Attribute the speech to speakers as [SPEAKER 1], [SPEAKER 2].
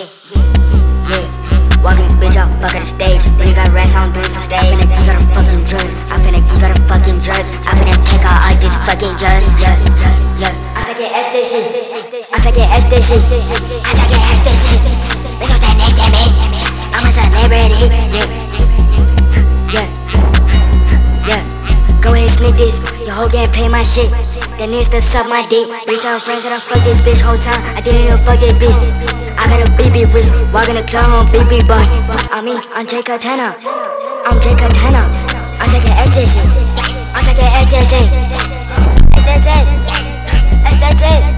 [SPEAKER 1] Walking this bitch out, fuck at the stage. When you got racks, I don't do it for stage. I finna geek out the fucking drugs. I finna geek out the fucking drugs. I finna take out all these fucking drugs. I fucking ecstasy. I fucking ecstasy. I fucking ecstasy. Bitch, don't stand next to me. I'm a celebrity. Go ahead, sneak this. Your hoe can't pay my shit. That needs to suck my dick. Bitch, I'm friends that I fuck this bitch whole time. I didn't even fuck this bitch. I got a BB wrist. Walk in the club on BB boss. I'm Jay Katana. I'm Jay Katana. I'm taking ecstasy. I'm taking ecstasy. Ecstasy. Ecstasy.